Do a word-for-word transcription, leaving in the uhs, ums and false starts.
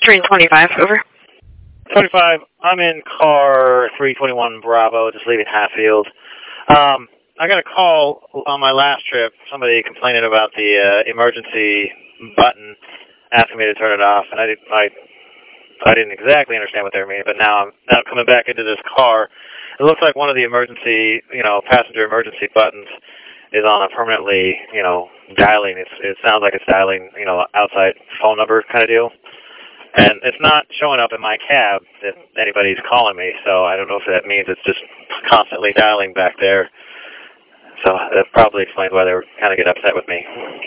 Train twenty-five, over. twenty-five, I'm in car three twenty-one Bravo, just leaving Hatfield. Um, I got a call on my last trip, somebody complaining about the uh, emergency button, asking me to turn it off, and I, did, I, I didn't exactly understand what they were meaning, but now I'm now coming back into this car. It looks like one of the emergency, you know, passenger emergency buttons is on a permanently, you know, dialing. It's, it sounds like it's dialing, you know, outside phone number kind of deal. And it's not showing up in my cab if anybody's calling me, so I don't know if that means it's just constantly dialing back there. So that probably explains why they were kind of get upset with me.